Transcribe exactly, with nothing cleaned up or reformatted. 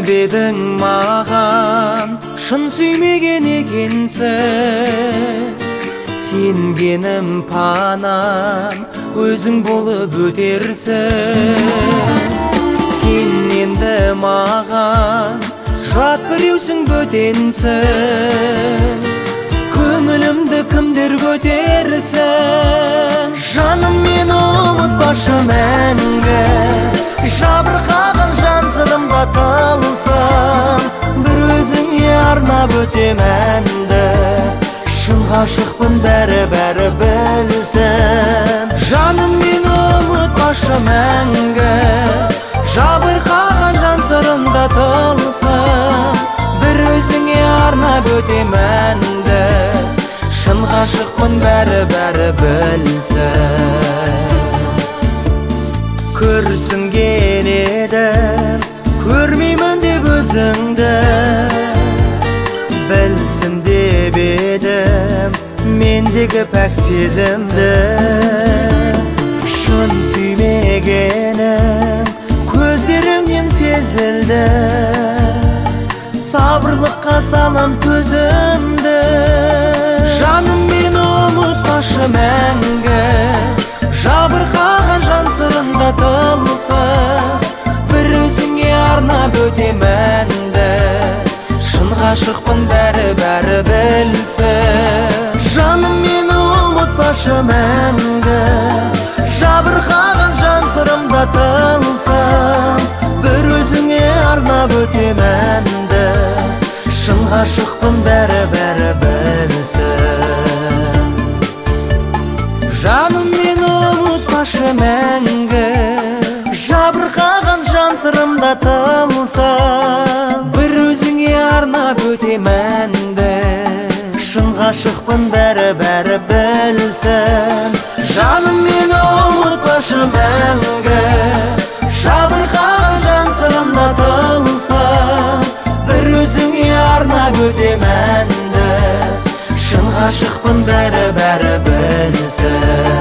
Білдірмедің маған, шын сүймеген екенсің. Сенгенім панам, өзің болып өтерсің. Сен енді маған жат біреусің, бөтенсің. Көңілімді кімдер көтерсін. Жаным, мені ұмытпашы мәңгі, жабырқаған жан сырымда тылсым. Бір өзіңе арнап өтем әнді, шын ғашықпын бәрі-бәрі білсін. Жаным, мені ұмытпашы мәңгі, жабырқаған жан сырымда тылсым. Бір өзіңе арнап өтем әнді, шын ғашықпын бәрі-бәрі білсін. Көрсінген едім, көрмеймін деп өзіңді, білсін деп едім мендегі пәк сезімді. Шын сүймегенім көздеріңнен сезілді, сабырлыққа салам көзімді. Жаным, мені ұмытпашы мәңгі, жабырқаған жан сырында тылсым. Бір өзіңе арнап өтем әнді, шын ғашықпын бәрі-бәрі білсін. Жаным, мені ұмытпашы мәңгі, жабырқаған жан сырымда тылсым. Бір өзіңе арнап өтем әнді, шын ғашықпын бәрі-бәрі білсін. Жаным, мені ұмытпашы мәңгі, жабырқаған жан сырымда тылсым. Бір өзіңе арнап өтем әнді, шын ғашықпын бәрі-бәрі білсін. Жаным, мені ұмытпашы мәңгі, жабырқаған жан сырымда тылсым. Бір өзіңе арнап өтем әнді, шын ғашықпын бәрі-бәрі білсін.